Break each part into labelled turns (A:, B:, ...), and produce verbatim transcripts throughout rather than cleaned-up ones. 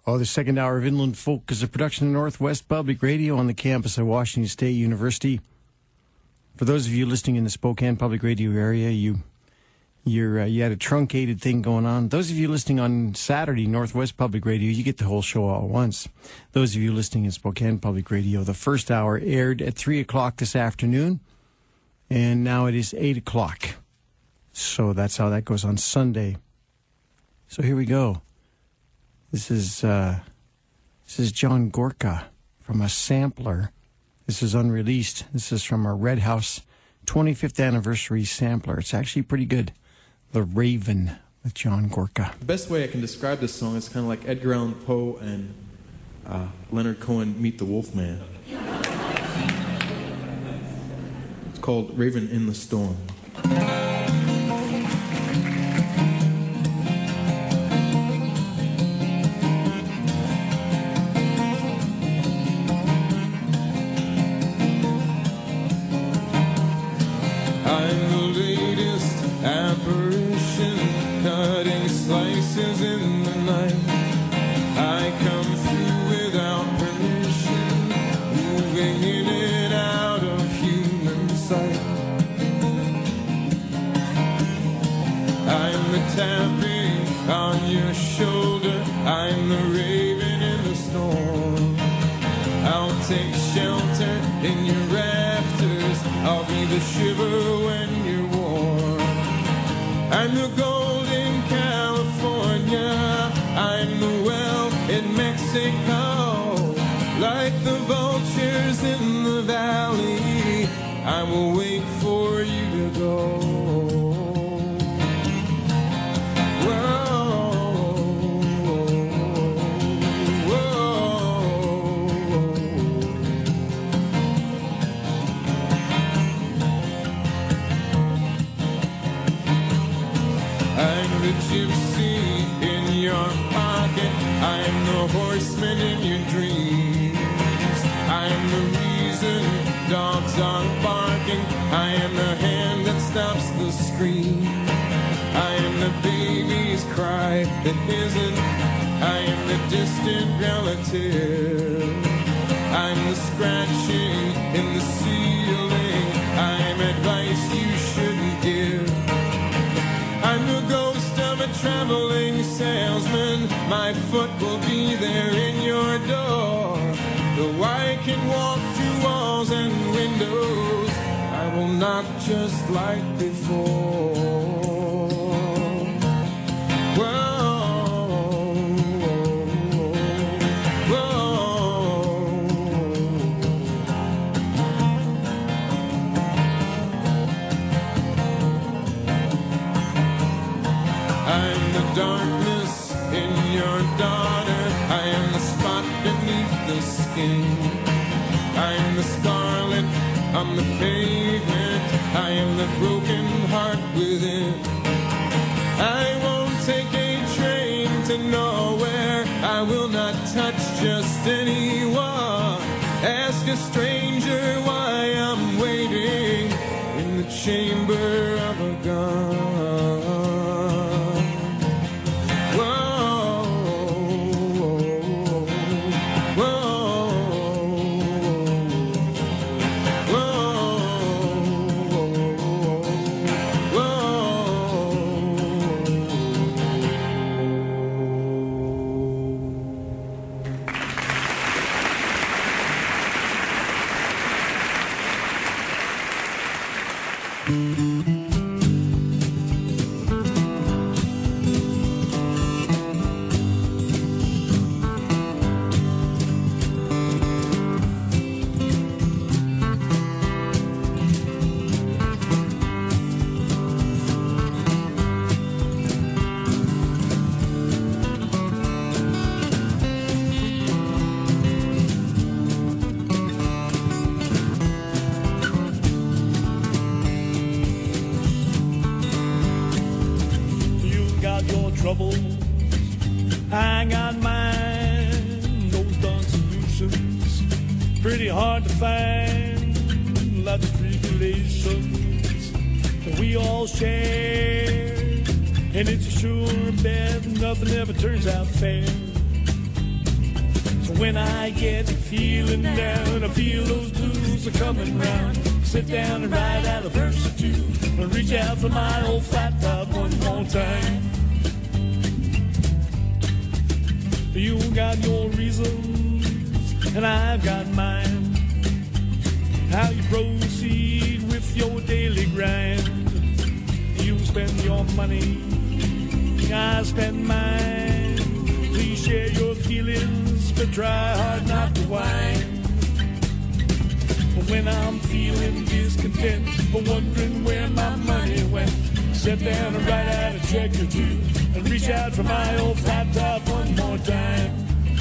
A: Oh, the second hour of Inland Folk is a production of Northwest Public Radio on the campus of Washington State University. For those of you listening in the Spokane Public Radio area, you you're, uh, you had a truncated thing going on. Those of you listening on Saturday, Northwest Public Radio, you get the whole show all at once. Those of you listening in Spokane Public Radio, the first hour aired at three o'clock this afternoon, and now it is eight o'clock. So that's how that goes on Sunday. So here we go. This is uh, this is John Gorka from a sampler. This is unreleased. This is from our Red House twenty-fifth anniversary sampler. It's actually pretty good. The Raven with John Gorka.
B: The best way I can describe this song is kind of like Edgar Allan Poe and uh, Leonard Cohen meet the Wolfman. It's called Raven in the Storm.
C: Apparition, cutting slices in the night. I come through without permission, moving in and out of human sight. I'm the tapping on your shoulder, I'm the raven in the storm. I'll take shelter in your rafters, I'll be the shiver when you're warm. I'm the gold in California, I'm the well in Mexico. Like the vultures in the valley, I will wait for you to go. Gypsy in your pocket, I'm the horseman in your dreams. I'm the reason dogs are barking, I am the hand that stops the scream. I am the baby's cry that isn't, I am the distant relative. I'm the scratching in the ceiling, I'm advice you shouldn't give. I'm the ghost of a traveling salesman, my foot will be there in your door. Though I can walk through walls and windows, I will knock just like before. Whoa, whoa. I'm the darkness in your daughter, I am the spot beneath the skin. I am the scarlet on the pavement, I am the broken heart within. I won't take a train to nowhere, I will not touch just anyone. Ask a stranger why I'm waiting in the chamber of a gun.
D: Trouble, I got mine. Those done solutions, pretty hard to find. Lots of tribulations that we all share, and it's a sure bet nothing ever turns out fair. When I get feeling down, I feel those blues are coming round. Sit down and write out a verse or two, and reach out for my old flat top one more time. You got your reasons, and I've got mine. How you proceed with your daily grind. You spend your money, I spend mine. Please share your feelings, but try hard not to whine. When I'm feeling discontent, or wondering where my money went, sit down and write out a check or two, and reach out for my old flat top one more time.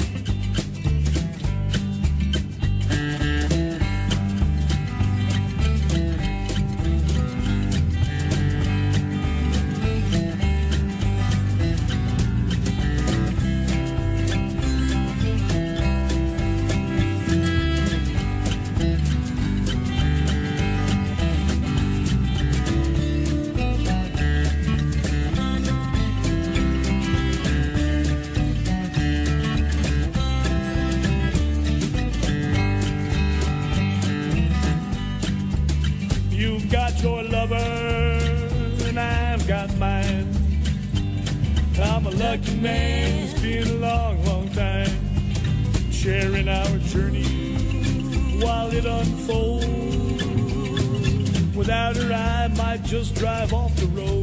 D: Your lover and I've got mine. I'm a lucky man, it's been a long, long time, sharing our journey while it unfolds. Without her I might just drive off the road.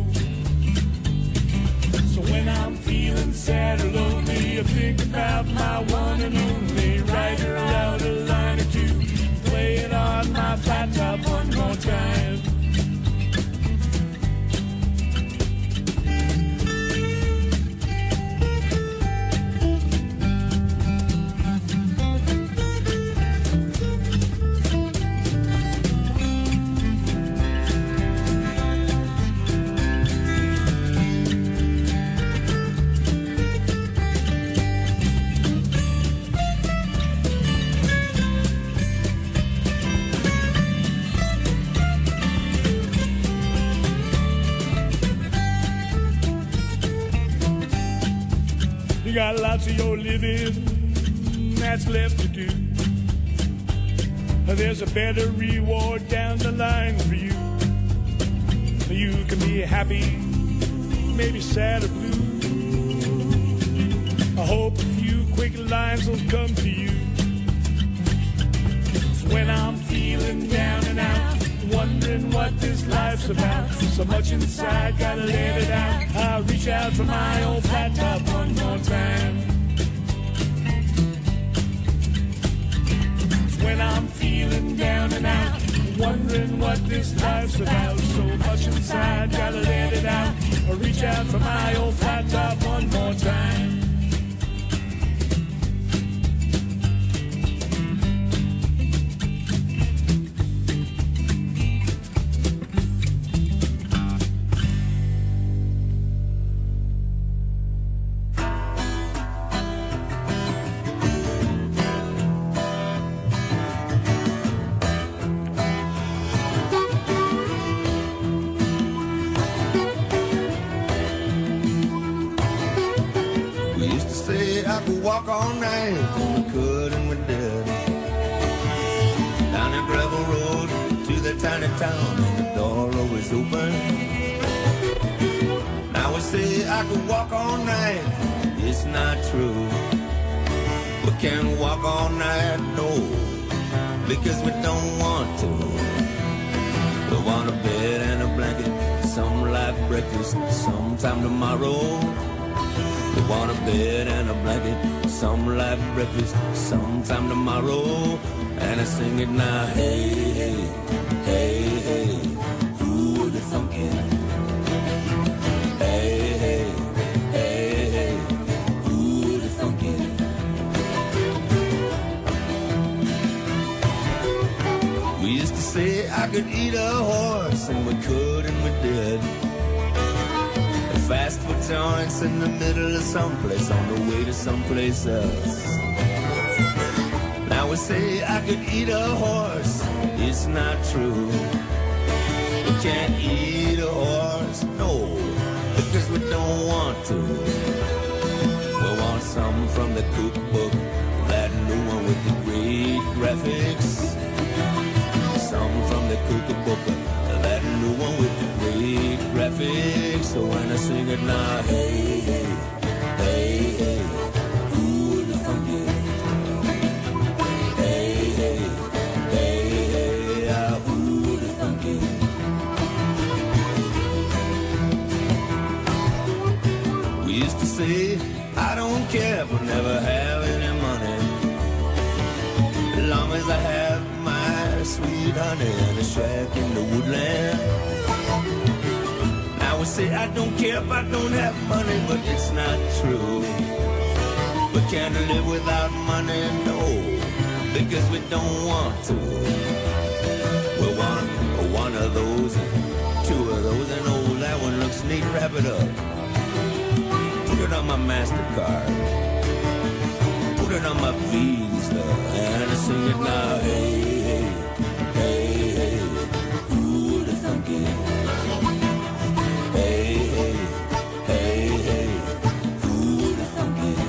D: So when I'm feeling sad or lonely, I think about my one and only. Write her out a line or two, play it on my flat top one more time. You got lots of your living that's left to do. There's a better reward down the line for you. You can be happy, maybe sad or blue. I hope a few quick lines will come to you. So when I'm feeling down and out, wondering what this life's about, so much inside, gotta let it out. I'll reach out for my old flat top one more time. So when I'm feeling down and out, wondering what this life's about, so much inside, gotta let it out. I'll reach out for my old flat top one more time.
E: Walk all night, we could and we did. Down the gravel road to the tiny town, and the door always open. Now we say I could walk all night, it's not true. We can't walk all night, no, because we don't want to. We want a bed and a blanket, some like breakfast, sometime tomorrow. We want a bed and a blanket, some like breakfast, sometime tomorrow. And I sing it now, hey, hey, hey, hey, who would have thunk it? Hey, hey, hey, hey, who would have thunk it? We used to say I could eat a horse, and we could and we did. Fast food joints in the middle of someplace on the way to someplace else. Now we say I could eat a horse, it's not true. We can't eat a horse, no, because we don't want to. We want something from the cookbook, that new one with the great graphics. Song from the Kookaburra, that new one with the great graphics. So when I sing it now, hey, hey, hey, hey, who would have thunk it? Hey, hey, hey, hey, ah, who would have thunk it? We used to say, I don't care for never having any money, as long as I have my sweet honey and a shack in the woodland. Now we say I don't care if I don't have money, but it's not true. We can't live without money, no, because we don't want to. We want one of those, two of those, and oh, that one looks neat, wrap it up. Put it on my MasterCard, put it on my Visa, and I sing it now, hey, hey, hey, hey, who would have thunk it? Hey, hey, hey, hey, who would have thunk it?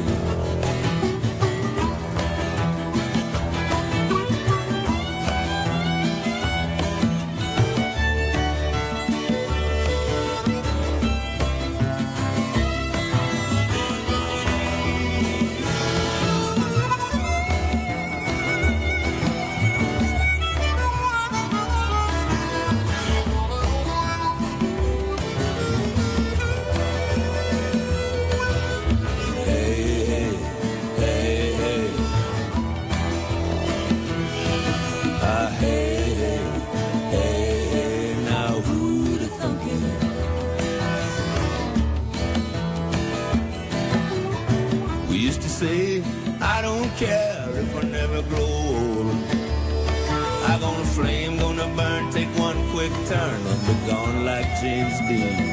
E: Say, I don't care if I never grow old. I'm gonna flame, gonna burn, take one quick turn and be gone like James Dean.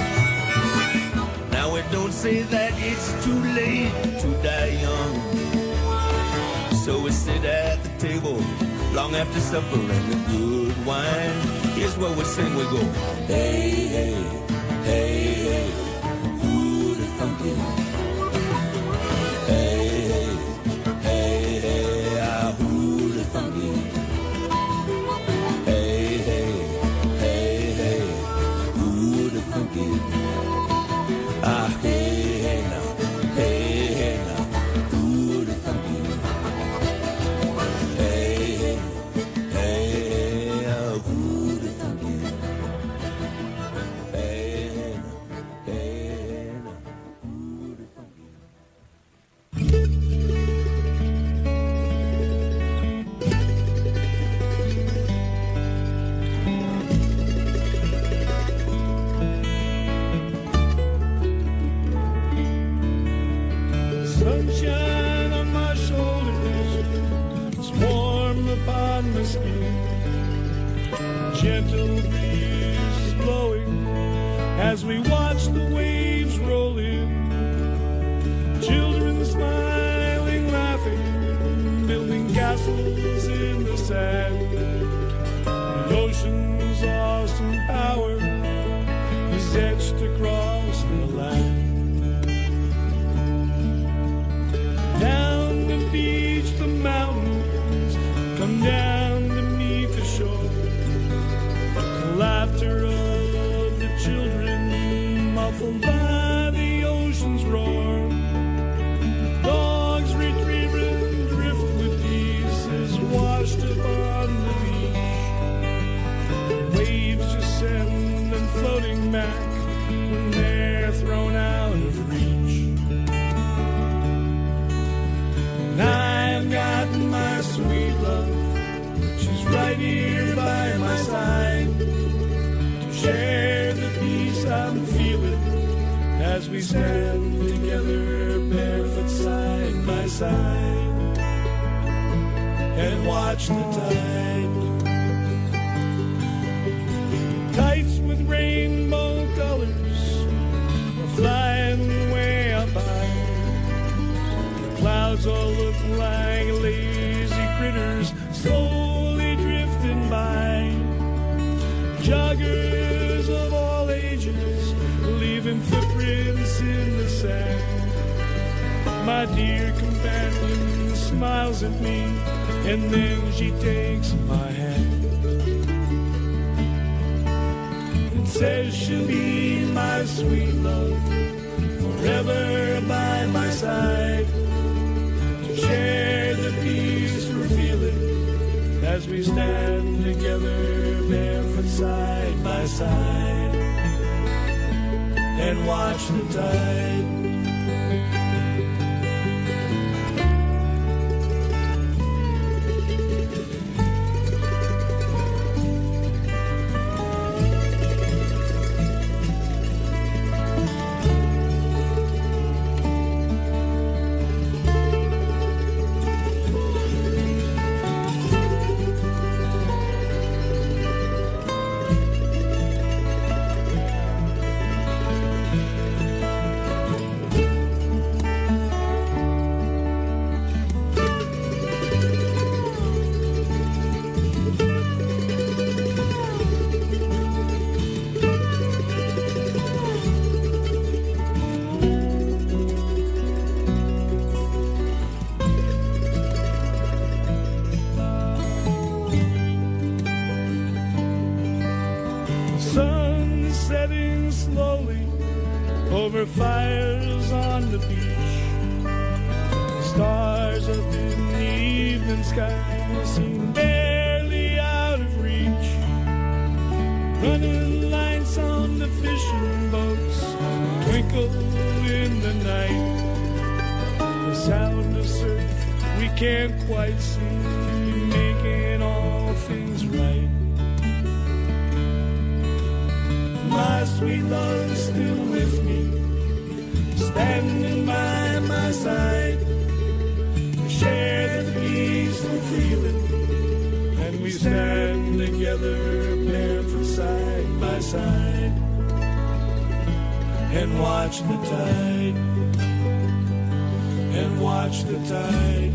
E: Now we don't say that it's too late to die young, so we sit at the table long after supper and the good wine. Here's what we sing, we go, hey, hey, hey, hey, who would have thunk it? Hey, hey, hey, hey, ah, who would have thunk it? Hey, hey, hey, hey, who would have thunk it? Ah, hey, hey, now, hey, hey, now, who would have thunk it? Hey, hey, hey, hey, ah, who would have thunk it? Hey, hey, now, hey, hey, now, who would have thunk it?
D: Sunshine on my shoulders, it's warm upon my skin. Gentle breeze blowing as we watch the waves roll in. Children smiling, laughing, building castles in the sand. The ocean's awesome power is etched across the land. Down the beach, the mountains come down beneath the shore. The laughter of the children muffled by the ocean's roar. Dogs retrieve and drift with pieces washed upon the beach. Waves just send them floating back when they're thrown out of reach. And I've got my sweet love, she's right here by my side, to share the peace I'm feeling as we stand together barefoot side by side and watch the tide. Kites with rainbow colors are flying way up high. Clouds all look like lazy critters slowly drifting by. Joggers of all ages leaving footprints in the sand. My dear companions smiles at me, and then she takes my hand and says she'll be my sweet love, forever by my side, to share the peace we're feeling as we stand together barefoot side by side and watch the tide. Over fires on the beach, stars up in the evening sky seem barely out of reach. Running lights on the fishing boats twinkle in the night. The sound of surf we can't quite see, making all things right. My sweet love is still with me, standing by my side, to share the peace we're feeling, and we stand together barefoot side by side and watch the tide, and watch the tide.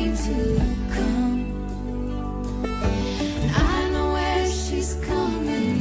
F: I know where she's coming.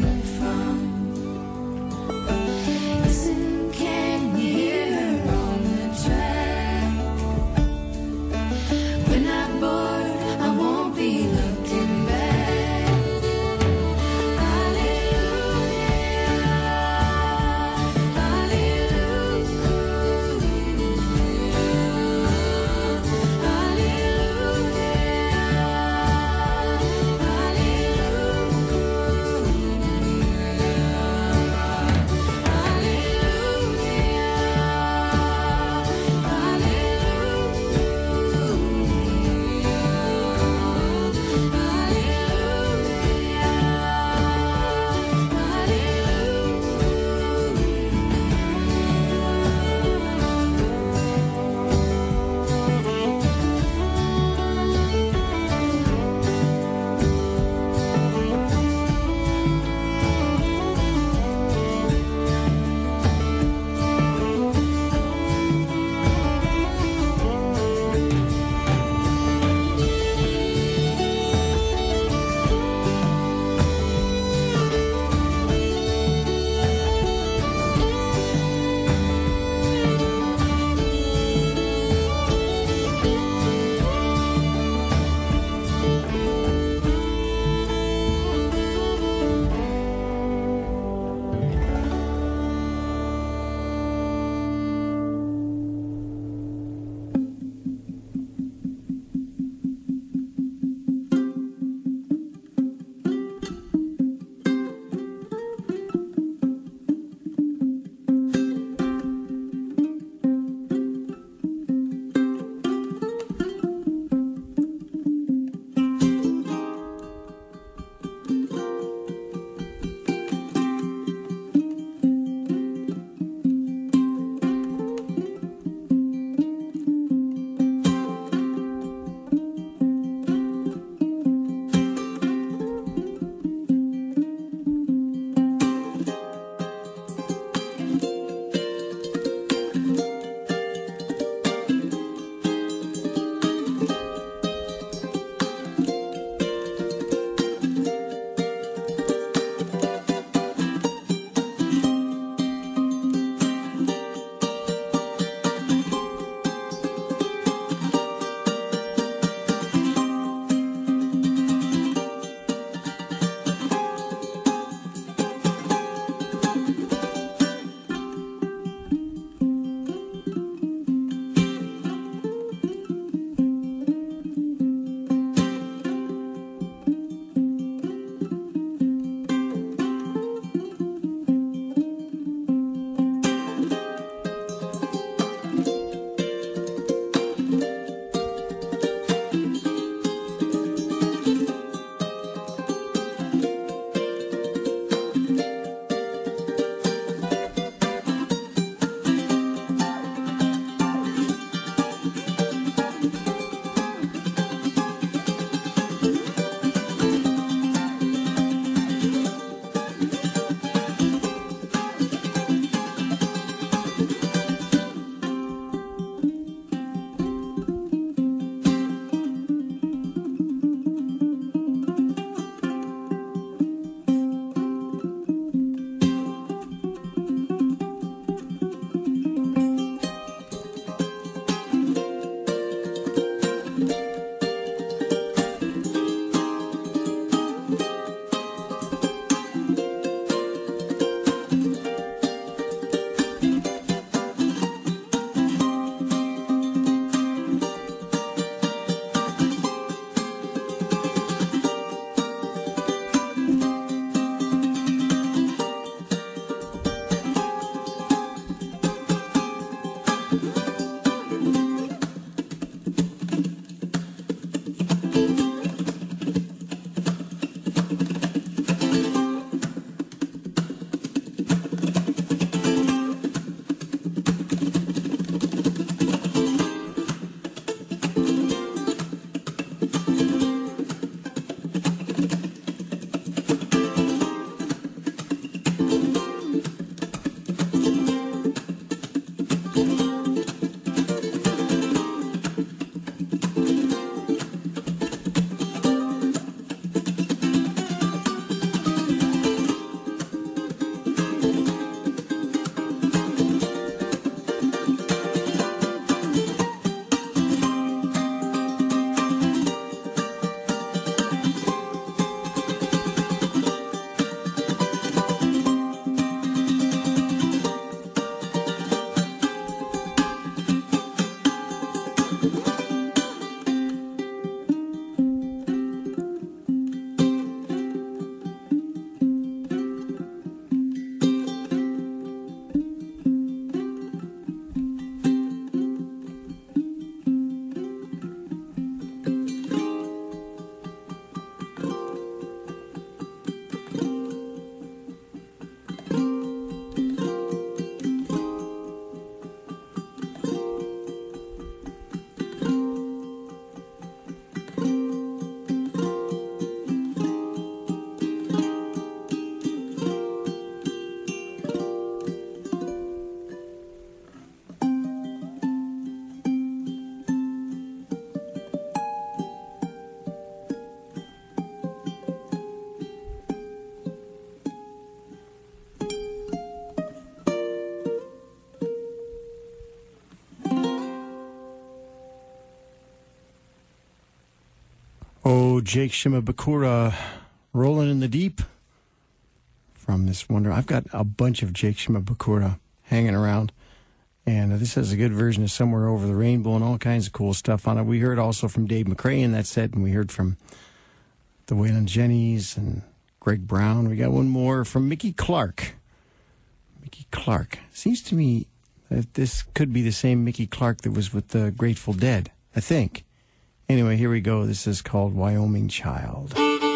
A: Jake Shimabukuro, Rolling in the Deep. From this wonder, I've got a bunch of Jake Shimabukuro hanging around, and uh, this has a good version of Somewhere Over the Rainbow and all kinds of cool stuff on it. We heard also from Dave McRae in that set, and we heard from the Waylon Jennings and Greg Brown. We got one more from Mickey Clark. Mickey Clark. Seems to me that this could be the same Mickey Clark that was with the Grateful Dead, I think. Anyway, here we go. This is called Wyoming Child.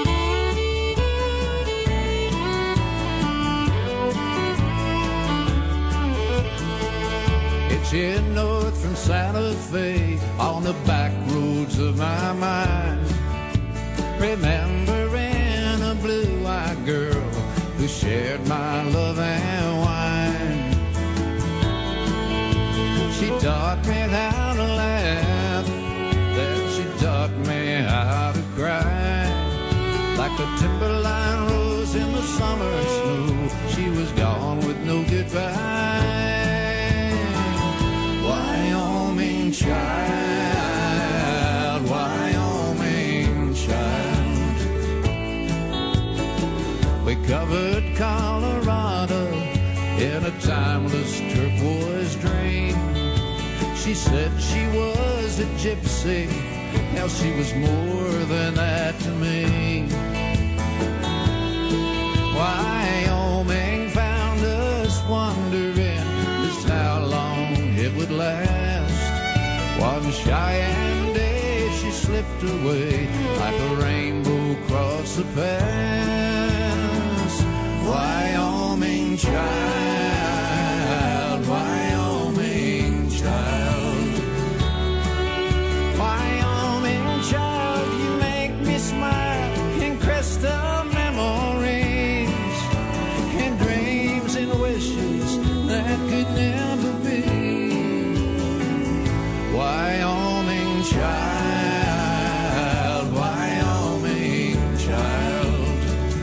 F: Itching north from Santa Fe on the back roads of my mind, remembering a blue-eyed girl who shared my love and wine. She taught me how to laugh, then she taught me how to cry. Like a timberline rose in the summer snow, she was gone with no goodbye. Wyoming child, Wyoming child. We covered Colorado in a timeless turquoise dream. She said she was a gypsy, now she was more than that to me. Wyoming found us wondering just how long it would last. One Cheyenne day she slipped away like a rainbow across the pass. Wyoming child, Wyoming child. Wyoming child, you make me smile in crystal memories, in dreams and wishes that could never be. Wyoming child, Wyoming child.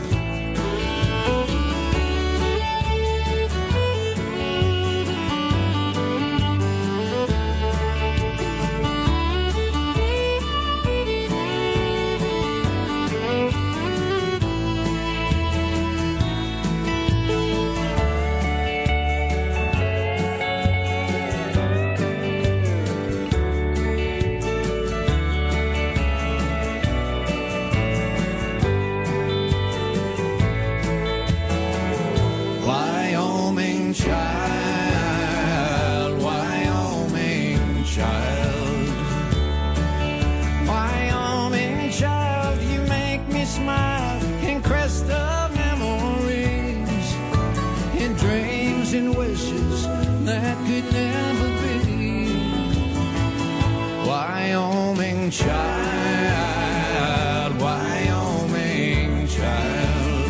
F: Wyoming child, Wyoming child. Wyoming child, you make me smile in crystal memories, in dreams and wishes that could never be. Wyoming child, Wyoming child.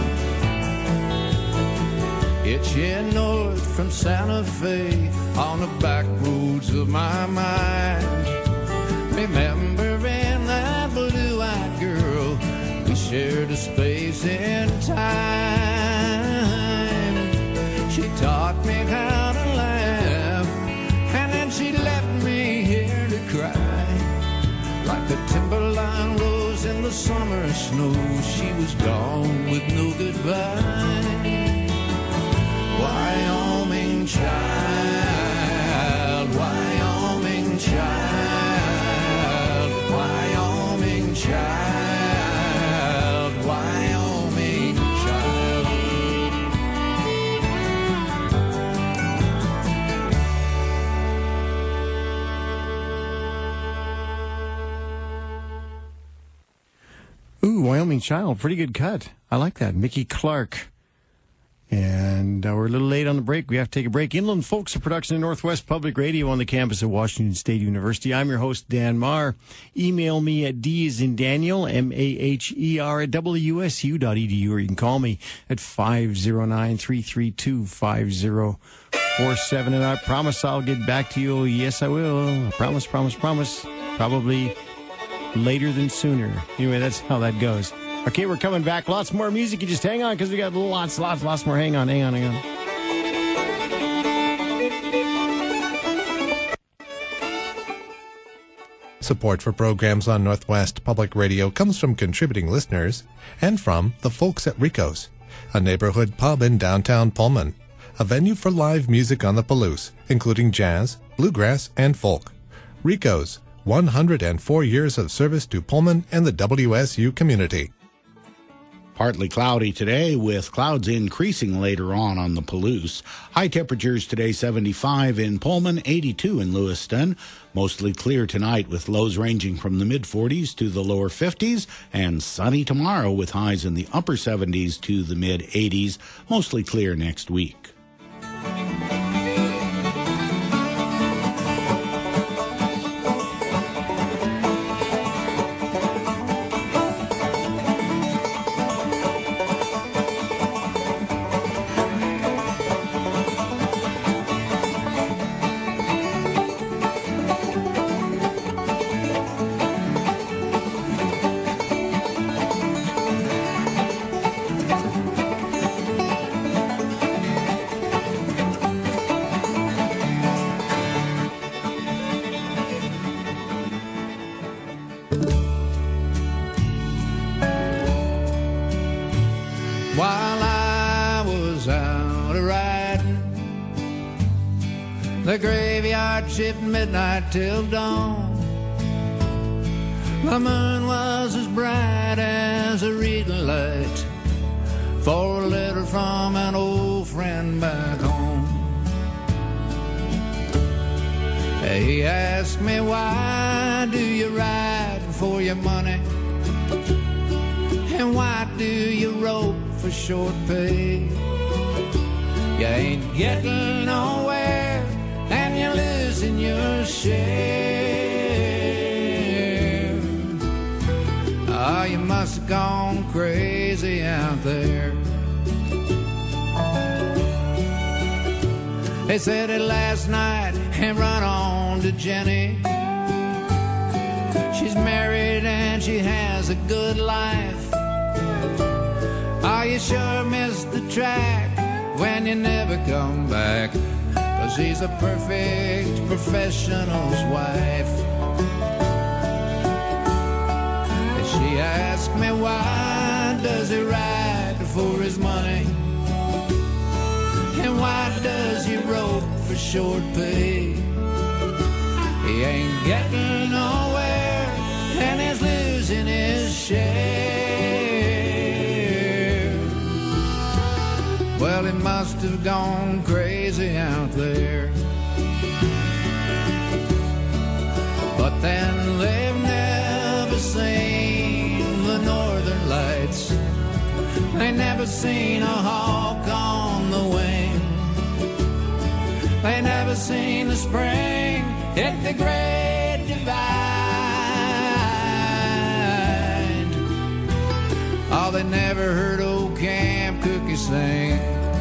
F: Itching north from Santa Fe on the back roads of my mind, remembering that blue-eyed girl we shared a space in time. She taught me how to laugh, and then she left me here to cry. Like a timberline rose in the summer snow, she was gone with no goodbye. Wyoming child, Wyoming child, Wyoming child, Wyoming child.
A: Ooh, Wyoming Child, pretty good cut. I like that. Mickey Clark. And uh, we're a little late on the break. We have to take a break. Inland Folks, a production of Northwest Public Radio on the campus of Washington State University. I'm your host, Dan Marr. Email me at D as in Daniel, M A H E R at W S U dot E D U, or you can call me at five oh nine, three three two, five oh four seven. And I promise I'll get back to you. Yes, I will. I promise, promise, promise. Probably later than sooner. Anyway, that's how that goes. Okay, we're coming back. Lots more music. You just hang on, because we got lots, lots, lots more. Hang on, hang on, hang on.
G: Support for programs on Northwest Public Radio comes from contributing listeners and from the folks at Rico's, a neighborhood pub in downtown Pullman, a venue for live music on the Palouse, including jazz, bluegrass, and folk. Rico's, one hundred four years of service to Pullman and the W S U community.
H: Partly cloudy today with clouds increasing later on on the Palouse. High temperatures today seventy-five in Pullman, eighty-two in Lewiston. Mostly clear tonight with lows ranging from the mid forties to the lower fifties, and sunny tomorrow with highs in the upper seventies to the mid eighties. Mostly clear next week.
F: While I was out a-riding the graveyard shift midnight till dawn, the moon was as bright as a reading light for a letter from an old friend back home. He asked me, why do you ride for your money? And why do you rope for short pay? You ain't getting nowhere and you're losing your share. Oh, you must have gone crazy out there. They said it last night and run on to Jenny. She's married and she has a good life. Oh, you sure missed the track when you never come back, 'cause he's a perfect professional's wife. And she asked me, why does he ride for his money? And why does he rope for short pay? He ain't getting nowhere and he's losing his share. Well, he must have gone crazy out there. But then they've never seen the northern lights. They never seen a hawk on the wing. They never seen the spring hit the great divide. Oh, they never heard old Camp Cookie sing.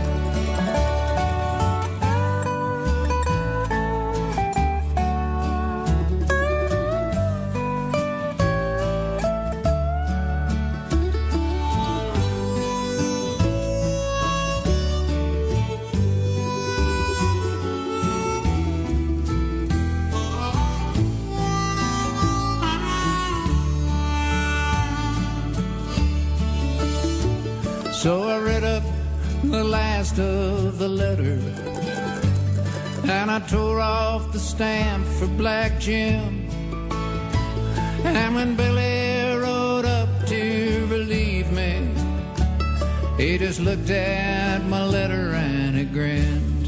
F: So I read up the last of the letter, and I tore off the stamp for Black Jim. And when Billy rode up to relieve me, he just looked at my letter and he grinned.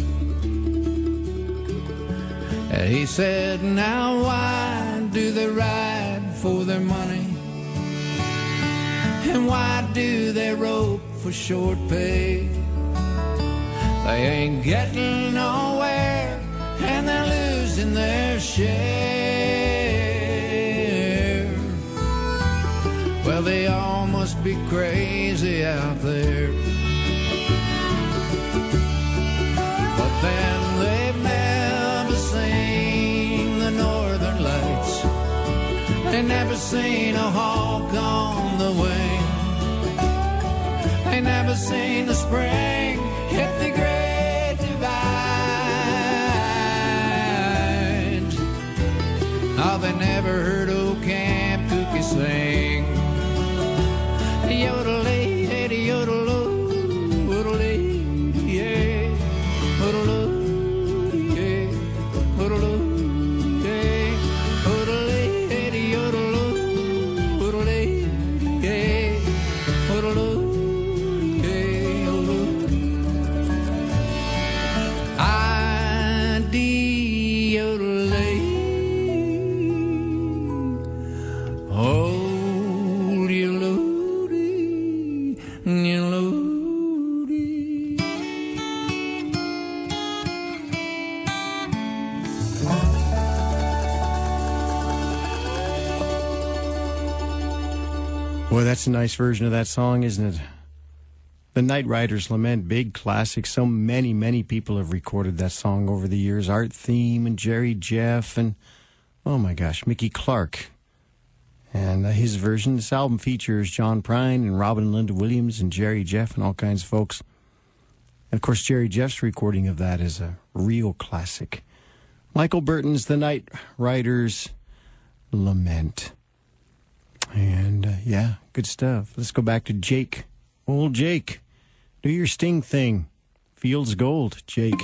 F: And he said, now why do they ride for their money? And why do they rope for short pay? They ain't getting nowhere and they're losing their share. Well, they all must be crazy out there. But then they've never seen the northern lights. They've never seen a hawk on the wing. They never seen the spring hit the great divide. Oh, they never
A: Boy, that's a nice version of that song, isn't it? The Night Riders Lament, big classic. So many, many people have recorded that song over the years. Art Theme and Jerry Jeff and, oh my gosh, Mickey Clark. And uh, his version. This album features John Prine and Robin and Linda Williams and Jerry Jeff and all kinds of folks. And of course, Jerry Jeff's recording of that is a real classic. Michael Burton's The Night Riders Lament. And uh, yeah, good stuff. Let's go back to Jake. Old Jake. Do your Sting thing. Fields Gold, Jake.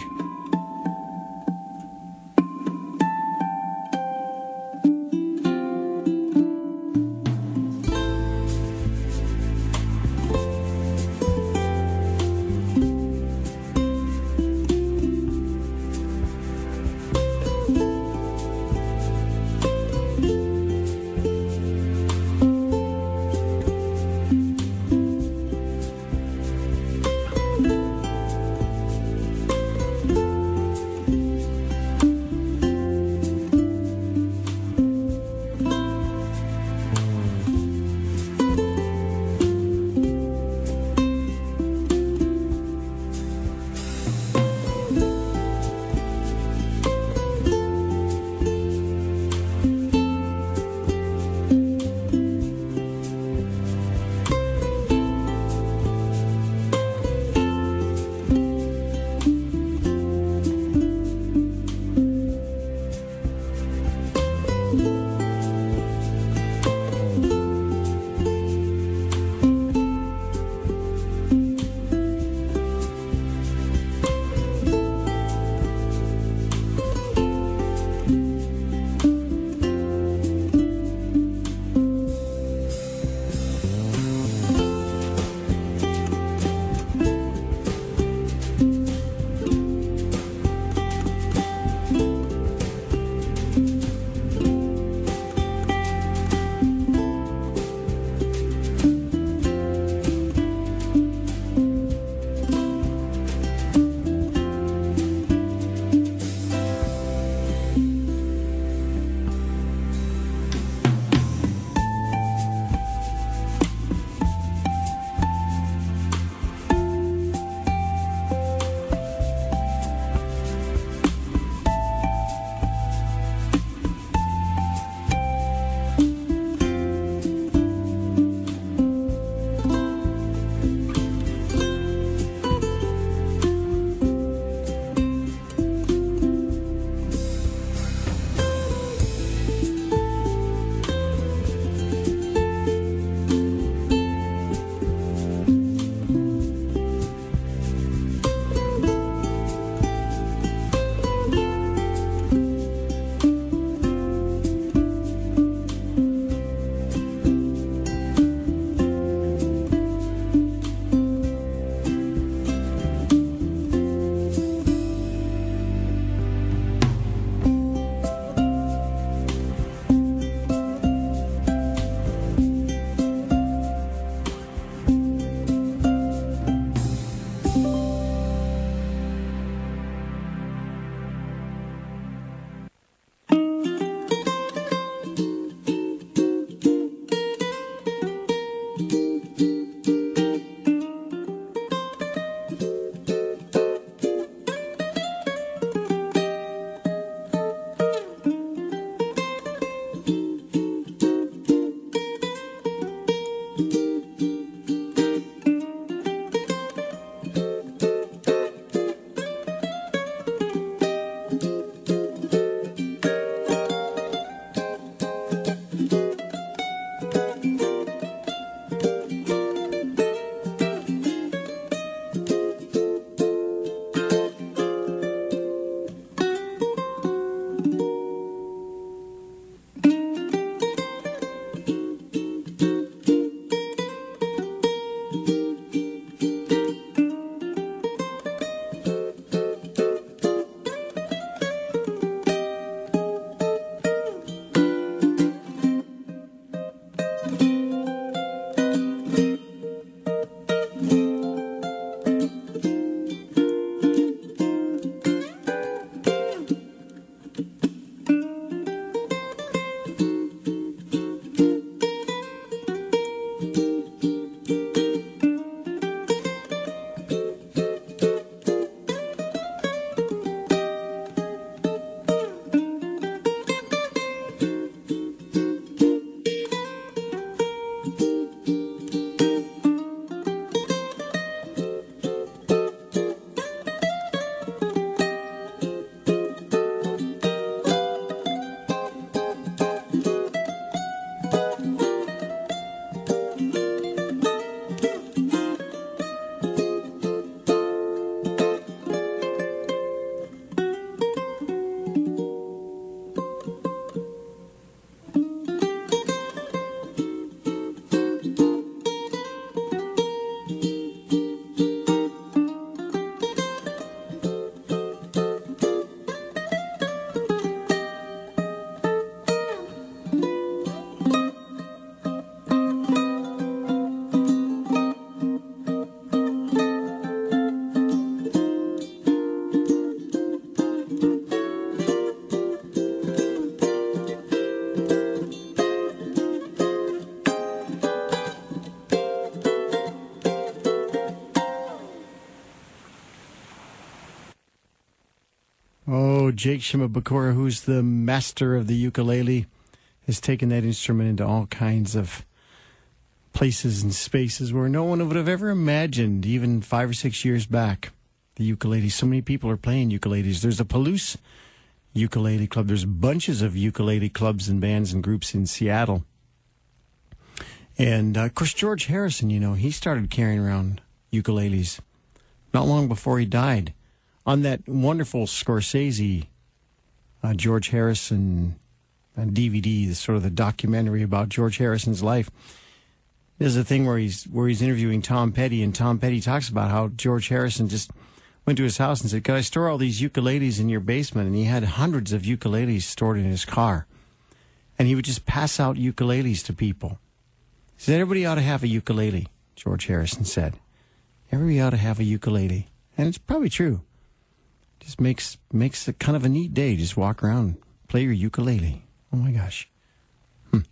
A: So Jake Shimabukuro, who's the master of the ukulele, has taken that instrument into all kinds of places and spaces where no one would have ever imagined, even five or six years back. The ukulele. So many people are playing ukuleles. There's a Palouse ukulele club. There's bunches of ukulele clubs and bands and groups in Seattle. And, uh, of course, George Harrison, you know, he started carrying around ukuleles not long before he died. On that wonderful Scorsese uh, George Harrison uh, D V D, the sort of the documentary about George Harrison's life, there's a thing where he's where he's interviewing Tom Petty, and Tom Petty talks about how George Harrison just went to his house and said, "Could I store all these ukuleles in your basement?" And he had hundreds of ukuleles stored in his car. And he would just pass out ukuleles to people. He said, "Everybody ought to have a ukulele," George Harrison said. "Everybody ought to have a ukulele." And it's probably true. Just makes makes it kind of a neat day. Just walk around, play your ukulele. Oh, my gosh. Hmm.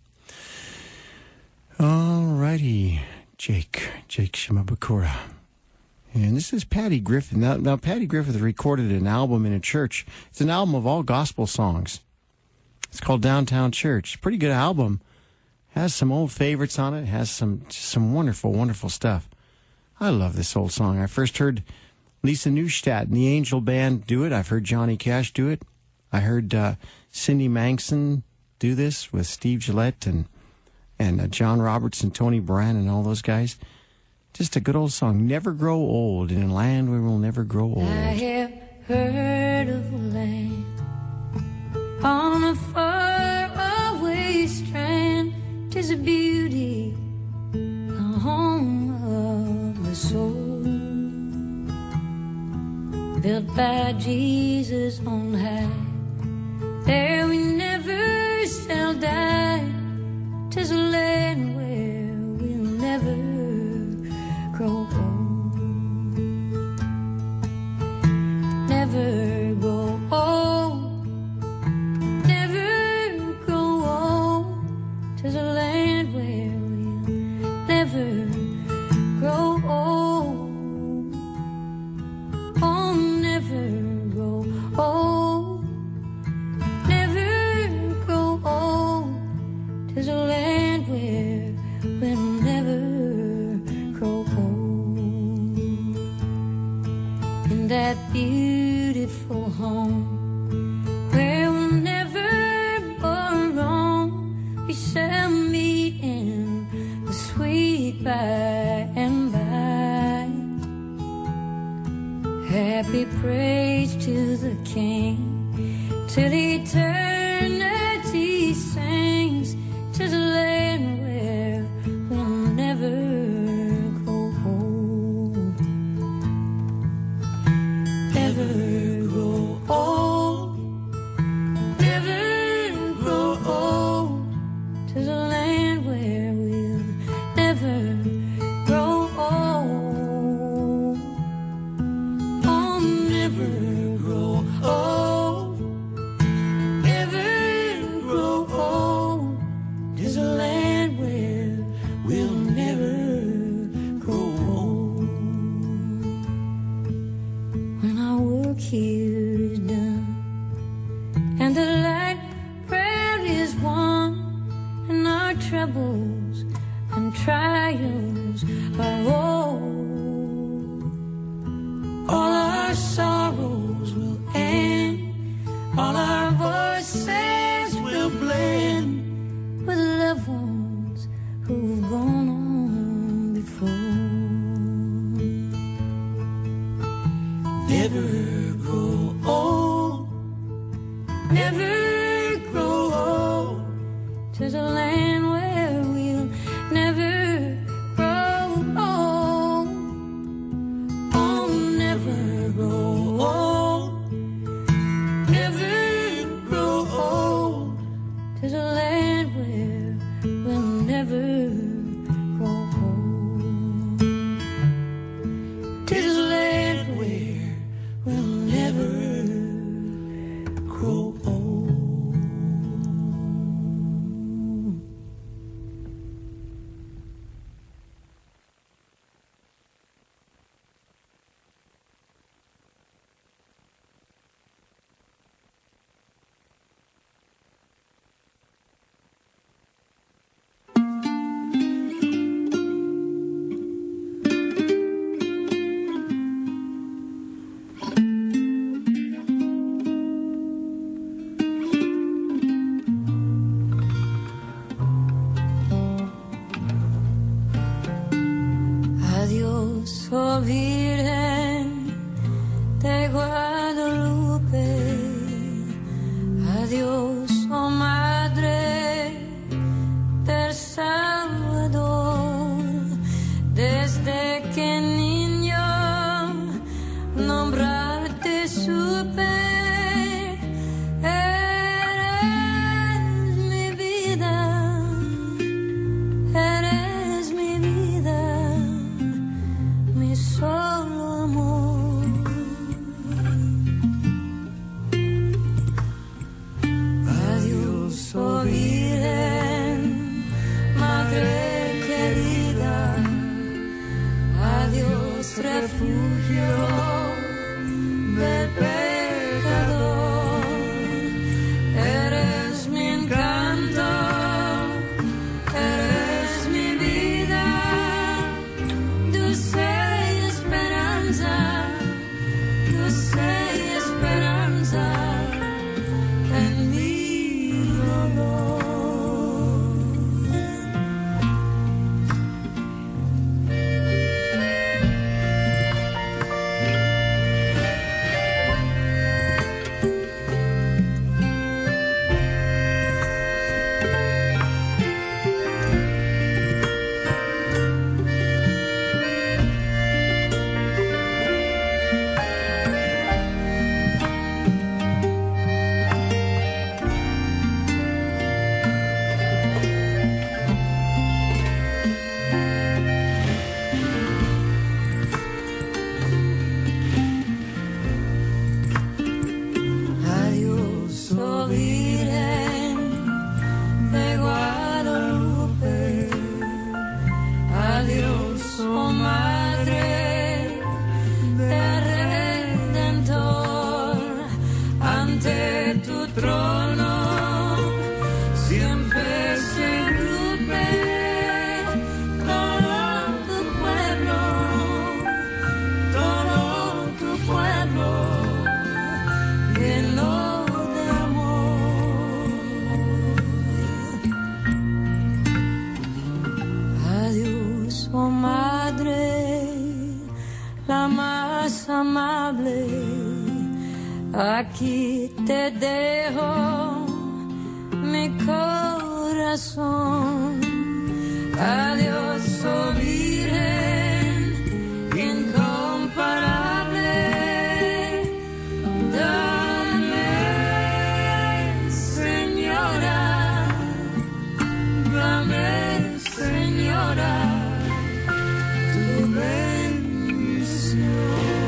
A: All righty, Jake. Jake Shimabukuro. And this is Patty Griffith. Now, now, Patty Griffith recorded an album in a church. It's an album of all gospel songs. It's called Downtown Church. Pretty good album. Has some old favorites on it. Has some just some wonderful, wonderful stuff. I love this old song. I first heard Lisa Neustadt and the Angel Band do it. I've heard Johnny Cash do it. I heard uh, Cindy Manson do this with Steve Gillette and and uh, John Roberts and Tony Brand and all those guys. Just a good old song. Never grow old in a land where we'll never grow old.
I: I have heard of a land on a far away strand. 'Tis a beauty, a home of the soul, built by Jesus on high. There we never shall die. 'Tis a land where we'll never grow old. Never grow old. Never grow old. 'Tis a land where we'll never grow old. Oh, never grow old. Never grow old. 'Tis a land where we'll never grow old. In that beautiful home where we'll never go wrong, we shall meet in the sweet by and by. Happy praise to the King till eternity sings. 'Tis a land where we'll never grow old. Never grow old. Never grow old. 'Tis a land where we'll never grow old. Oh, never grow old. Never grow old. 'Tis a land where we'll never grow old. When our work here is done and the light prayer is won, and our troubles and trials are old, all our sorrows will end, all our voices will blend with loved ones who've gone on before. Never grow old. Never grow old. 'Tis a land where we'll never grow old. Oh, never grow old. Never grow old. 'Tis a land where we'll never grow old. 'Tis a land where we'll never grow old. más amable, aquí te dejo mi corazón. Adiós, oh Virgen incomparable, dame, Señora, dame, Señora, tu bendición.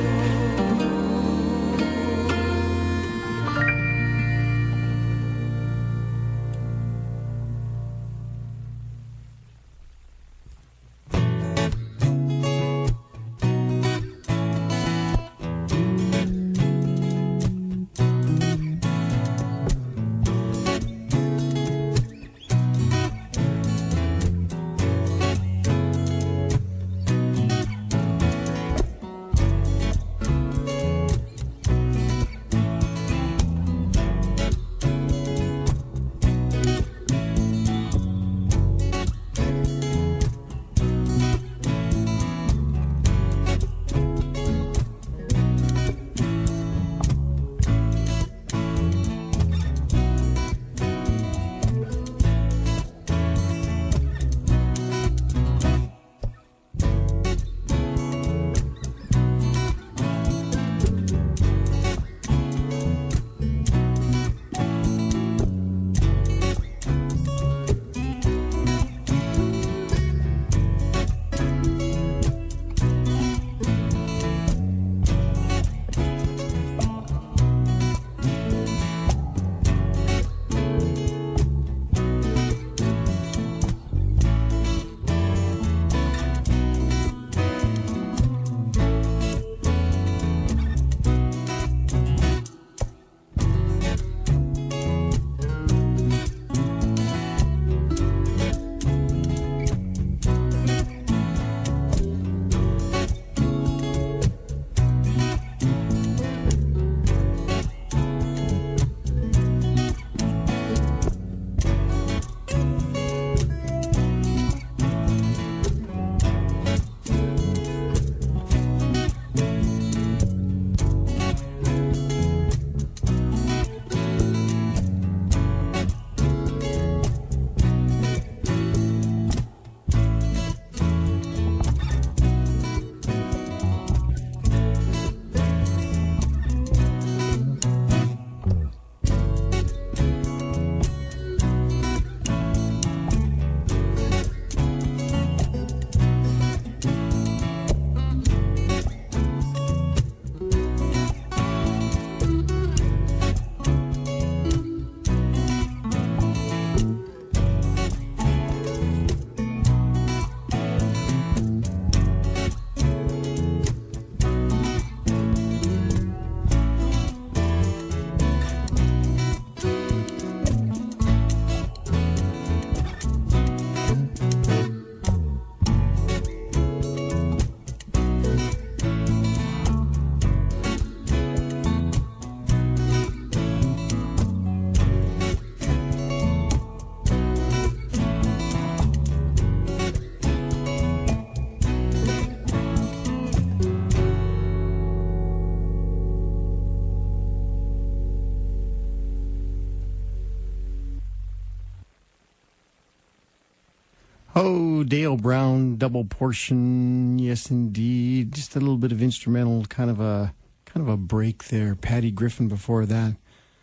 A: Oh, Dale Brown, double portion, yes indeed. Just a little bit of instrumental, kind of a kind of a break there. Patty Griffin before that.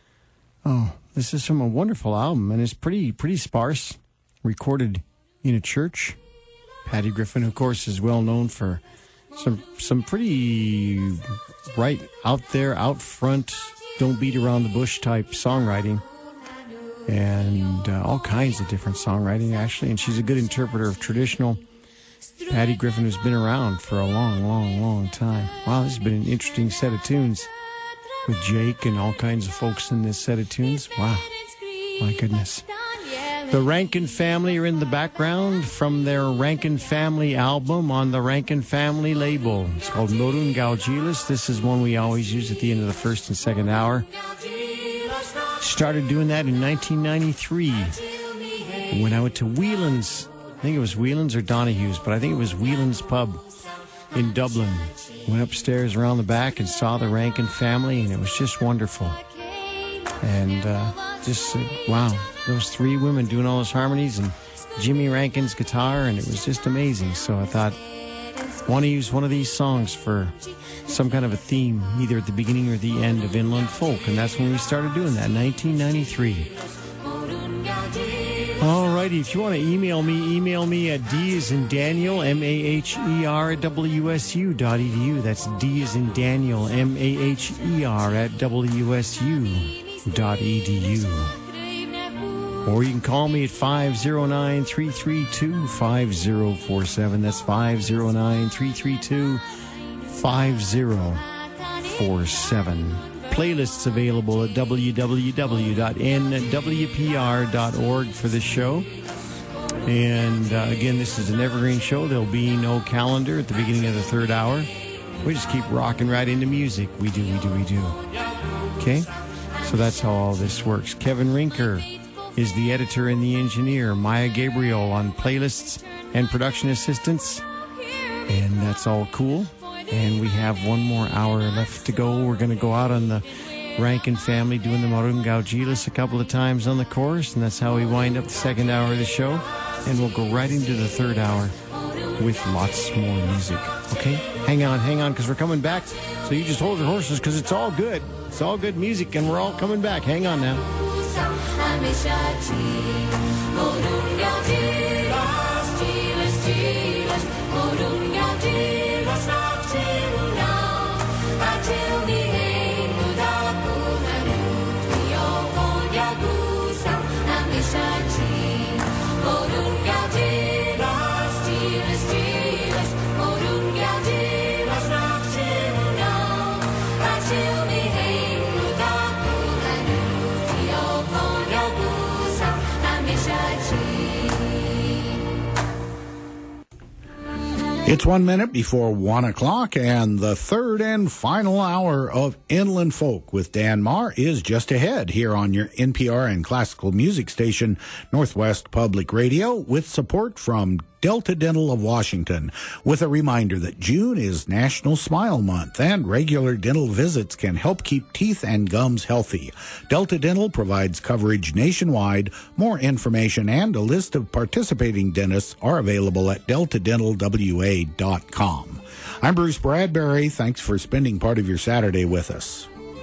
A: Oh, this is from a wonderful album, and it's pretty pretty sparse. Recorded in a church. Patty Griffin, of course, is well known for some some pretty right out there, out front, don't beat around the bush type songwriting. And uh, all kinds of different songwriting, actually. And she's a good interpreter of traditional. Patty Griffin has been around for a long, long, long time. Wow, this has been an interesting set of tunes with Jake and all kinds of folks in this set of tunes. Wow, my goodness. The Rankin Family are in the background from their Rankin Family album on the Rankin Family label. It's called Norun Gaugilis. This is one we always use at the end of the first and second hour. Started doing that in nineteen ninety-three when I went to Whelan's. I think it was Whelan's or Donahue's, but I think it was Whelan's Pub in Dublin. Went upstairs around the back and saw the Rankin family, and it was just wonderful. And uh, just, uh, wow, those three women doing all those harmonies and Jimmy Rankin's guitar, and it was just amazing. So I thought, I want to use one of these songs for some kind of a theme, either at the beginning or the end of Inland Folk, and that's when we started doing that, nineteen ninety-three. Alrighty, if you want to email me, email me at D as in Daniel, M A H E R at W S U dot E D U. That's D as in Daniel, M A H E R at W S U dot E D U. Or you can call me at five oh nine, three three two, five oh four seven. That's five oh nine, three three two, five oh four seven. Playlists available at w w w dot n w p r dot org for this show. And uh, again, this is an evergreen show. There'll be no calendar at the beginning of the third hour. We just keep rocking right into music. We do, we do, we do. Okay? So that's how all this works. Kevin Rinker is the editor and the engineer. Maya Gabriel on playlists and production assistance. And that's all cool. And we have one more hour left to go. We're going to go out on the Rankin family doing the Marungao Gilas a couple of times on the chorus, and that's how we wind up the second hour of the show. And we'll go right into the third hour with lots more music. Okay? Hang on, hang on, because we're coming back. So you just hold your horses, because it's all good. It's all good music, and we're all coming back. Hang on now.
H: It's one minute before one o'clock, and the third and final hour of Inland Folk with Dan Marr is just ahead here on your N P R and classical music station, Northwest Public Radio, with support from Delta Dental of Washington, with a reminder that June is National Smile Month, and regular dental visits can help keep teeth and gums healthy. Delta Dental provides coverage nationwide. More information and a list of participating dentists are available at delta dental w a dot com. I'm Bruce Bradbury. Thanks for spending part of your Saturday with us.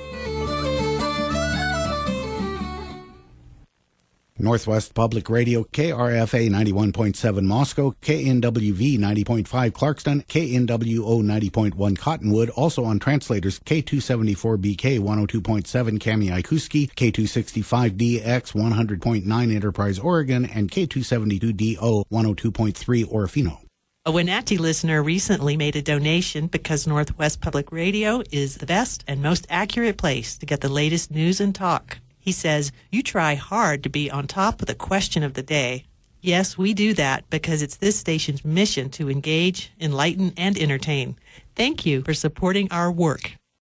H: Northwest Public Radio, K R F A ninety-one point seven Moscow, K N W V ninety point five Clarkston, K N W O ninety point one Cottonwood, also on translators K two seventy-four B K one oh two point seven Kamiakuski, K two sixty-five D X one hundred point nine Enterprise, Oregon, and K two seventy-two D O one oh two point three Orofino.
J: A Wenatchee listener recently made a donation because Northwest Public Radio is the best and most accurate place to get the latest news and talk. He says, you try hard to be on top of the question of the day. Yes, we do that because it's this station's mission to engage, enlighten, and entertain. Thank you for supporting our work.